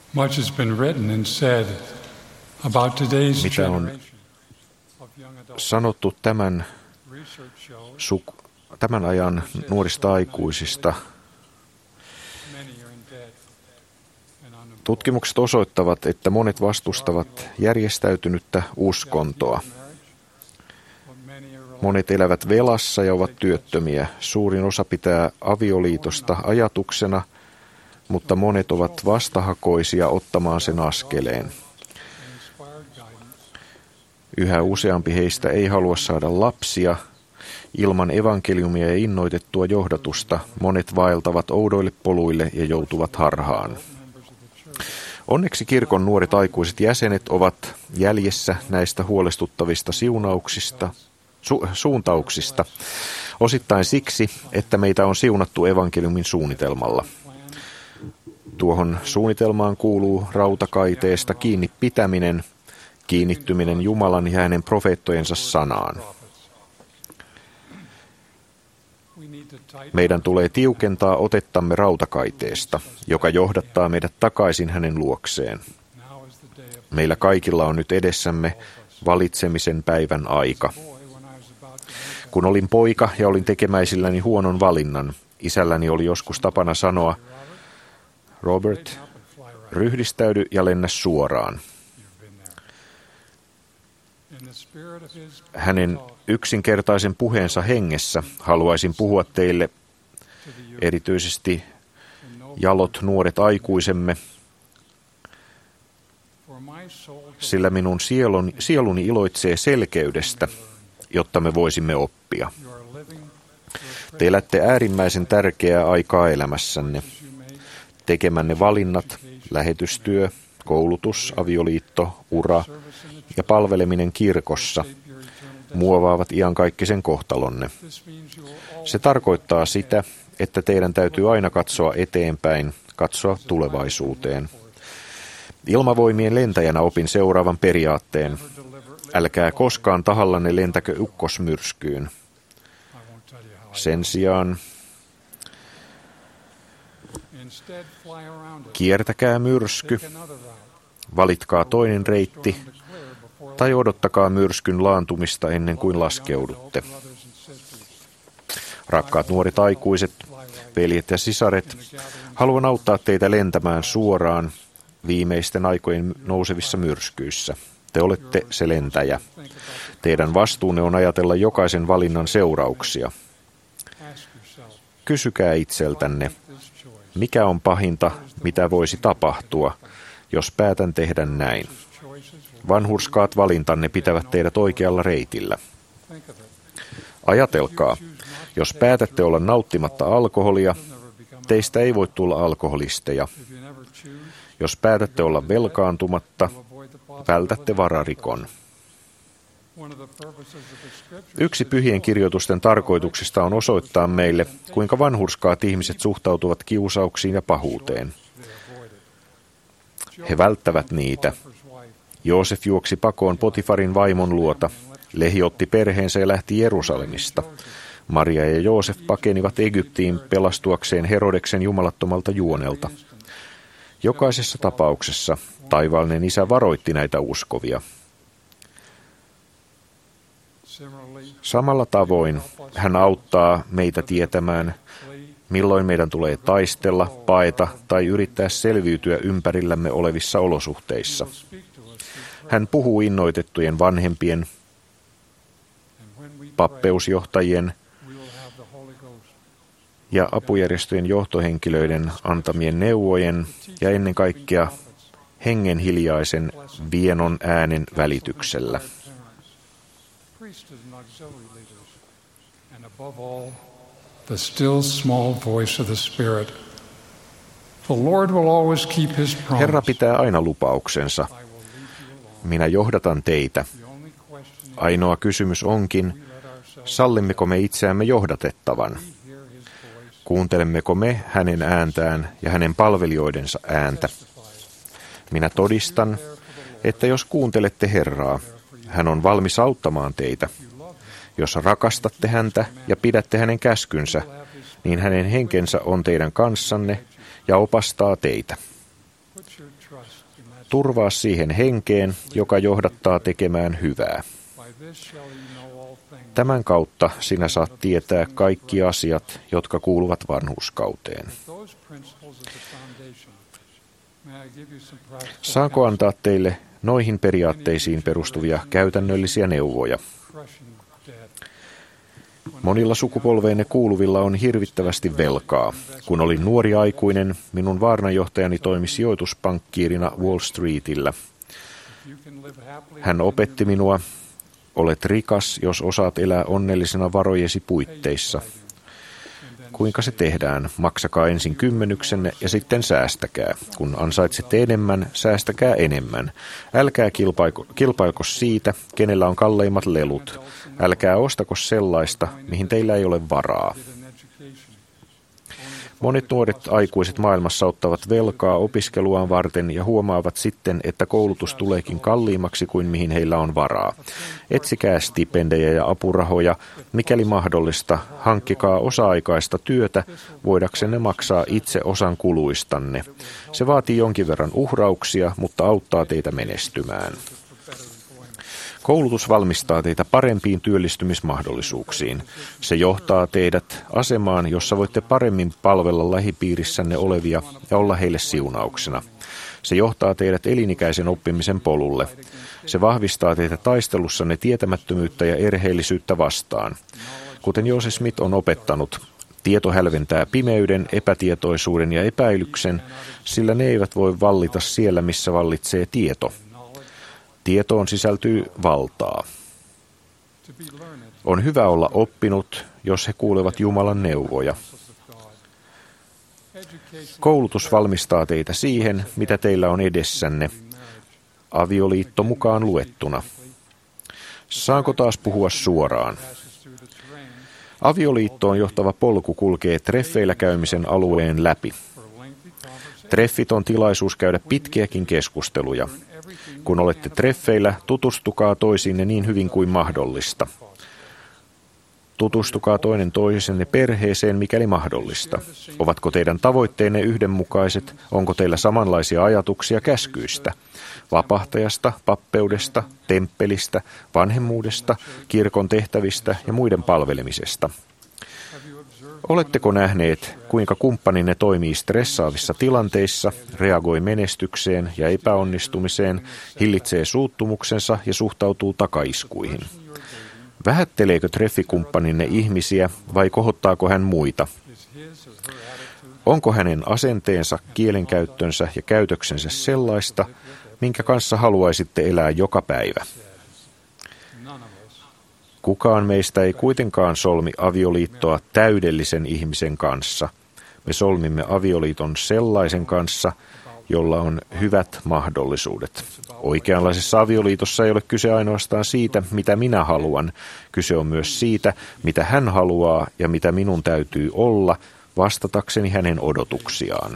Much has been written and said about today's Mitä on generation of young adults. sanottu tämän Research shows tämän ajan nuorista aikuisista? many are in debt and unemployed. Tutkimukset osoittavat, että monet vastustavat järjestäytynyttä uskontoa. Monet elävät velassa ja ovat työttömiä. Suurin osa pitää avioliitosta ajatuksena, mutta monet ovat vastahakoisia ottamaan sen askeleen. Yhä useampi heistä ei halua saada lapsia. Ilman evankeliumia ja innoitettua johdatusta monet vaeltavat oudoille poluille ja joutuvat harhaan. Onneksi kirkon nuoret aikuiset jäsenet ovat jäljessä näistä huolestuttavista suuntauksista, osittain siksi, että meitä on siunattu evankeliumin suunnitelmalla. Tuohon suunnitelmaan kuuluu rautakaiteesta kiinni pitäminen, kiinnittyminen Jumalan ja hänen profeettojensa sanaan. Meidän tulee tiukentaa otettamme rautakaiteesta, joka johdattaa meidät takaisin hänen luokseen. Meillä kaikilla on nyt edessämme valitsemisen päivän aika. Kun olin poika ja olin tekemäisilläni huonon valinnan, isälläni oli joskus tapana sanoa, Robert, ryhdistäydy ja lennä suoraan. Hänen yksinkertaisen puheensa hengessä haluaisin puhua teille, erityisesti jalot nuoret aikuisemme, sillä minun sieluni iloitsee selkeydestä, jotta me voisimme oppia. Te elätte äärimmäisen tärkeää aikaa elämässänne. Tekemänne valinnat, lähetystyö, koulutus, avioliitto, ura ja palveleminen kirkossa muovaavat iankaikkisen kohtalonne. Se tarkoittaa sitä, että teidän täytyy aina katsoa eteenpäin, katsoa tulevaisuuteen. Ilmavoimien lentäjänä opin seuraavan periaatteen. Älkää koskaan tahallanne lentäkö ukkosmyrskyyn. Sen sijaan kiertäkää myrsky, valitkaa toinen reitti tai odottakaa myrskyn laantumista ennen kuin laskeudutte. Rakkaat nuoret aikuiset, veljet ja sisaret, haluan auttaa teitä lentämään suoraan viimeisten aikojen nousevissa myrskyissä. Te olette se lentäjä. Teidän vastuunne on ajatella jokaisen valinnan seurauksia. Kysykää itseltänne, mikä on pahinta, mitä voisi tapahtua, jos päätän tehdä näin. Vanhurskaat valintanne pitävät teidät oikealla reitillä. Ajatelkaa, jos päätätte olla nauttimatta alkoholia, teistä ei voi tulla alkoholisteja. Jos päätätte olla velkaantumatta, vältätte vararikon. Yksi pyhien kirjoitusten tarkoituksista on osoittaa meille, kuinka vanhurskaat ihmiset suhtautuvat kiusauksiin ja pahuuteen. He välttävät niitä. Joosef juoksi pakoon Potifarin vaimon luota. Lehi otti perheensä ja lähti Jerusalemista. Maria ja Joosef pakenivat Egyptiin pelastuakseen Herodeksen jumalattomalta juonelta. Jokaisessa tapauksessa taivaallinen Isä varoitti näitä uskovia. Samalla tavoin hän auttaa meitä tietämään, milloin meidän tulee taistella, paeta tai yrittää selviytyä ympärillämme olevissa olosuhteissa. Hän puhuu innoitettujen vanhempien, pappeusjohtajien ja apujärjestöjen johtohenkilöiden antamien neuvojen ja ennen kaikkea hengen hiljaisen vienon äänen välityksellä. The still small voice of the Spirit. The Lord will always keep his promise. Herra pitää aina lupauksensa. Minä johdatan teitä. Ainoa kysymys onkin, sallimmeko me itseämme johdatettavan? Kuuntelemmeko me hänen ääntään ja hänen palvelijoidensa ääntä? Minä todistan, että jos kuuntelette Herraa, hän on valmis auttamaan teitä. Jos rakastatte häntä ja pidätte hänen käskynsä, niin hänen henkensä on teidän kanssanne ja opastaa teitä. Turvaa siihen henkeen, joka johdattaa tekemään hyvää. Tämän kautta sinä saat tietää kaikki asiat, jotka kuuluvat vanhurskauteen. Saanko antaa teille noihin periaatteisiin perustuvia käytännöllisiä neuvoja? Monilla sukupolveenne kuuluvilla on hirvittävästi velkaa. Kun olin nuori aikuinen, minun vaarnanjohtajani toimi sijoituspankkiirina Wall Streetillä. Hän opetti minua, olet rikas, jos osaat elää onnellisena varojesi puitteissa. Kuinka se tehdään? Maksakaa ensin kymmenyksenne ja sitten säästäkää. Kun ansaitsette enemmän, säästäkää enemmän. Älkää kilpailko siitä, kenellä on kalleimmat lelut. Älkää ostako sellaista, mihin teillä ei ole varaa. Monet nuoret aikuiset maailmassa ottavat velkaa opiskeluaan varten ja huomaavat sitten, että koulutus tuleekin kalliimmaksi kuin mihin heillä on varaa. Etsikää stipendejä ja apurahoja, mikäli mahdollista, hankkikaa osa-aikaista työtä, voidaksenne maksaa itse osan kuluistanne. Se vaatii jonkin verran uhrauksia, mutta auttaa teitä menestymään. Koulutus valmistaa teitä parempiin työllistymismahdollisuuksiin. Se johtaa teidät asemaan, jossa voitte paremmin palvella lähipiirissänne olevia ja olla heille siunauksena. Se johtaa teidät elinikäisen oppimisen polulle. Se vahvistaa teitä taistelussanne tietämättömyyttä ja erheellisyyttä vastaan. Kuten Joseph Smith on opettanut, tieto hälventää pimeyden, epätietoisuuden ja epäilyksen, sillä ne eivät voi vallita siellä, missä vallitsee tieto. Tietoon sisältyy valtaa. On hyvä olla oppinut, jos he kuulevat Jumalan neuvoja. Koulutus valmistaa teitä siihen, mitä teillä on edessänne, avioliitto mukaan luettuna. Saanko taas puhua suoraan? Avioliittoon johtava polku kulkee treffeillä käymisen alueen läpi. Treffit on tilaisuus käydä pitkiäkin keskusteluja. Kun olette treffeillä, tutustukaa toisiinne niin hyvin kuin mahdollista. Tutustukaa toinen toisenne perheeseen, mikäli mahdollista. Ovatko teidän tavoitteenne yhdenmukaiset? Onko teillä samanlaisia ajatuksia käskyistä? Vapahtajasta, pappeudesta, temppelistä, vanhemmuudesta, kirkon tehtävistä ja muiden palvelemisesta. Oletteko nähneet, kuinka kumppaninne toimii stressaavissa tilanteissa, reagoi menestykseen ja epäonnistumiseen, hillitsee suuttumuksensa ja suhtautuu takaiskuihin? Vähätteleekö treffikumppaninne ihmisiä vai kohottaako hän muita? Onko hänen asenteensa, kielenkäyttönsä ja käytöksensä sellaista, minkä kanssa haluaisitte elää joka päivä? Kukaan meistä ei kuitenkaan solmi avioliittoa täydellisen ihmisen kanssa. Me solmimme avioliiton sellaisen kanssa, jolla on hyvät mahdollisuudet. Oikeanlaisessa avioliitossa ei ole kyse ainoastaan siitä, mitä minä haluan. Kyse on myös siitä, mitä hän haluaa ja mitä minun täytyy olla vastatakseni hänen odotuksiaan.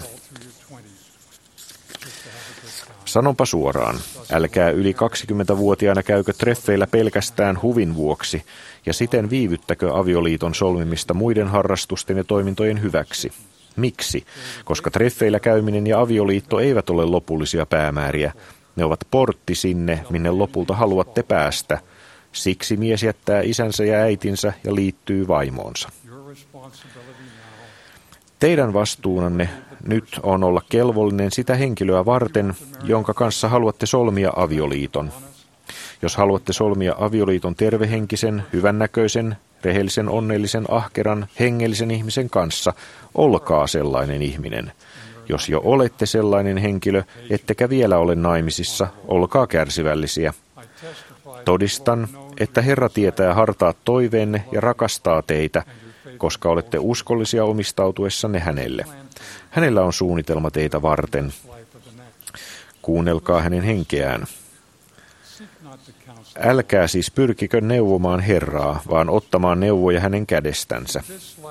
Sanonpa suoraan, älkää yli 20-vuotiaana käykö treffeillä pelkästään huvin vuoksi ja siten viivyttäkö avioliiton solmimista muiden harrastusten ja toimintojen hyväksi. Miksi? Koska treffeillä käyminen ja avioliitto eivät ole lopullisia päämääriä. Ne ovat portti sinne, minne lopulta haluatte päästä. Siksi mies jättää isänsä ja äitinsä ja liittyy vaimoonsa. Teidän vastuunanne nyt on olla kelvollinen sitä henkilöä varten, jonka kanssa haluatte solmia avioliiton. Jos haluatte solmia avioliiton tervehenkisen, hyvännäköisen, rehellisen, onnellisen, ahkeran, hengellisen ihmisen kanssa, olkaa sellainen ihminen. Jos jo olette sellainen henkilö, ettekä vielä ole naimisissa, olkaa kärsivällisiä. Todistan, että Herra tietää hartaat toiveenne ja rakastaa teitä, koska olette uskollisia omistautuessanne hänelle. Hänellä on suunnitelma teitä varten. Kuunnelkaa hänen henkeään. Älkää siis pyrkikö neuvomaan Herraa, vaan ottamaan neuvoja hänen kädestänsä.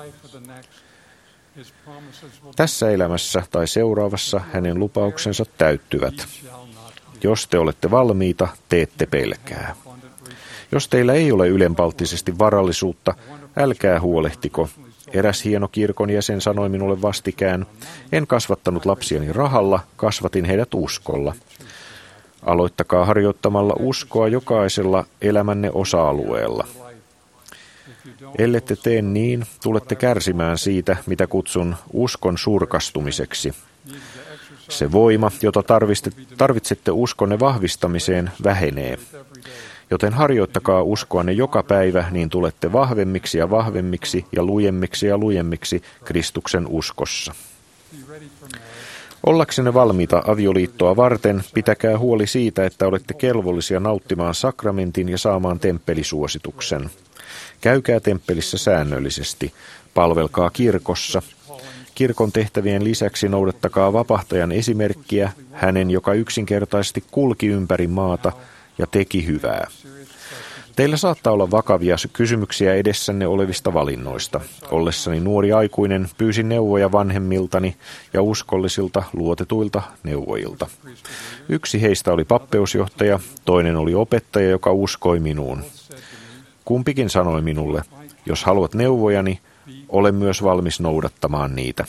Tässä elämässä tai seuraavassa hänen lupauksensa täyttyvät. Jos te olette valmiita, te ette pelkää. Jos teillä ei ole ylenpalttisesti varallisuutta, älkää huolehtiko. Eräs hieno kirkon jäsen sanoi minulle vastikään, en kasvattanut lapsiani rahalla, kasvatin heidät uskolla. Aloittakaa harjoittamalla uskoa jokaisella elämänne osa-alueella. Ellette tee niin, tulette kärsimään siitä, mitä kutsun uskon surkastumiseksi. Se voima, jota tarvitsette uskonne vahvistamiseen, vähenee. Joten harjoittakaa uskoanne joka päivä, niin tulette vahvemmiksi ja vahvemmiksi ja lujemmiksi Kristuksen uskossa. Ollaksenne valmiita avioliittoa varten, pitäkää huoli siitä, että olette kelvollisia nauttimaan sakramentin ja saamaan temppelisuosituksen. Käykää temppelissä säännöllisesti, palvelkaa kirkossa. Kirkon tehtävien lisäksi noudattakaa vapahtajan esimerkkiä, hänen, joka yksinkertaisesti kulki ympäri maata ja teki hyvää. Teillä saattaa olla vakavia kysymyksiä edessänne olevista valinnoista. Ollessani nuori aikuinen pyysin neuvoja vanhemmiltani ja uskollisilta luotetuilta neuvojilta. Yksi heistä oli pappeusjohtaja, toinen oli opettaja, joka uskoi minuun. Kumpikin sanoi minulle, jos haluat neuvojani, olen myös valmis noudattamaan niitä.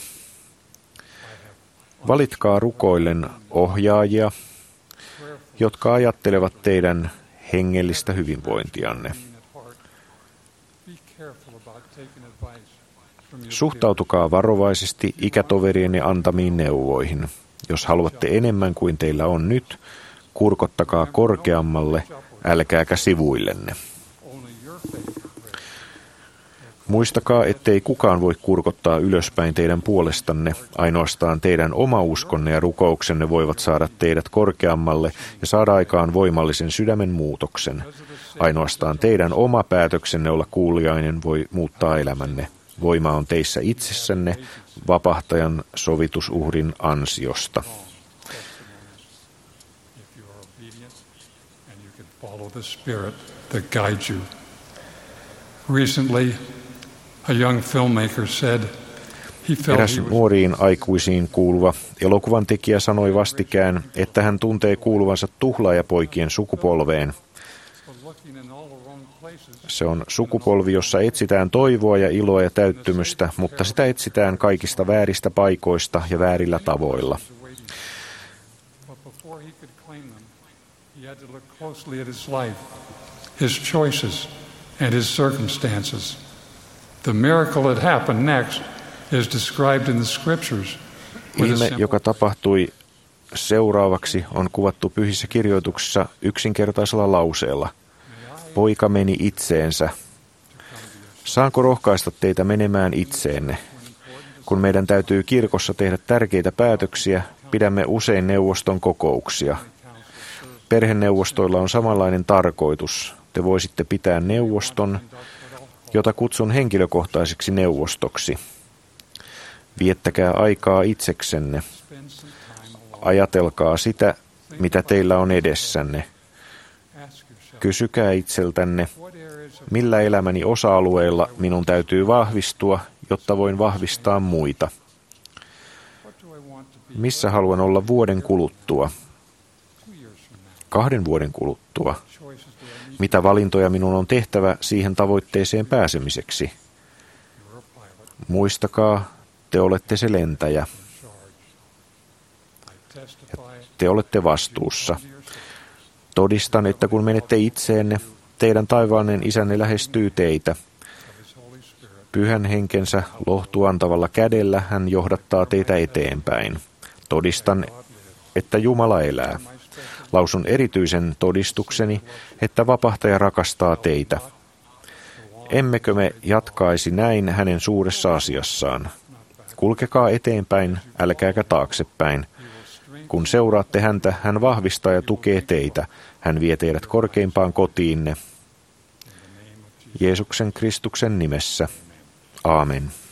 Valitkaa rukoillen ohjaajia, jotka ajattelevat teidän hengellistä hyvinvointianne. Suhtautukaa varovaisesti ikätoverienne antamiin neuvoihin. Jos haluatte enemmän kuin teillä on nyt, kurkottakaa korkeammalle, älkääkä sivuillenne. Muistakaa, ettei kukaan voi kurkottaa ylöspäin teidän puolestanne, ainoastaan teidän oma uskonne ja rukouksenne voivat saada teidät korkeammalle ja saada aikaan voimallisen sydämen muutoksen. Ainoastaan teidän oma päätöksenne olla kuuliainen voi muuttaa elämänne. Voima on teissä itsessänne vapahtajan sovitusuhrin ansiosta. A young filmmaker said he felt Eräs nuoriin aikuisiin kuuluva elokuvan tekijä sanoi vastikään, että hän tuntee kuuluvansa tuhlaajapoikien sukupolveen. Se on sukupolvi, jossa etsitään toivoa ja iloa ja täyttymystä, mutta sitä etsitään kaikista vääristä paikoista ja väärillä tavoilla. His choices and his circumstances. The miracle that happened next is described in the scriptures. Ihme, joka tapahtui seuraavaksi, on kuvattu pyhissä kirjoituksissa yksinkertaisella lauseella. Poika meni itseensä. Saanko rohkaista teitä menemään itseenne? Kun meidän täytyy kirkossa tehdä tärkeitä päätöksiä, pidämme usein neuvoston kokouksia. Perheneuvostoilla on samanlainen tarkoitus. Te voisitte pitää neuvoston, jota kutsun henkilökohtaiseksi neuvostoksi. Viettäkää aikaa itseksenne. Ajatelkaa sitä, mitä teillä on edessänne. Kysykää itseltänne, millä elämäni osa-alueilla minun täytyy vahvistua, jotta voin vahvistaa muita. Missä haluan olla vuoden kuluttua? 2 vuoden kuluttua? Mitä valintoja minun on tehtävä siihen tavoitteeseen pääsemiseksi? Muistakaa, te olette se lentäjä. Ja te olette vastuussa. Todistan, että kun menette itseenne, teidän taivaallinen isänne lähestyy teitä. Pyhän henkensä lohtuantavalla kädellä hän johdattaa teitä eteenpäin. Todistan, että Jumala elää. Lausun erityisen todistukseni, että vapahtaja rakastaa teitä. Emmekö me jatkaisi näin hänen suuressa asiassaan? Kulkekaa eteenpäin, älkääkä taaksepäin. Kun seuraatte häntä, hän vahvistaa ja tukee teitä. Hän vie teidät korkeimpaan kotiinne. Jeesuksen Kristuksen nimessä. Aamen.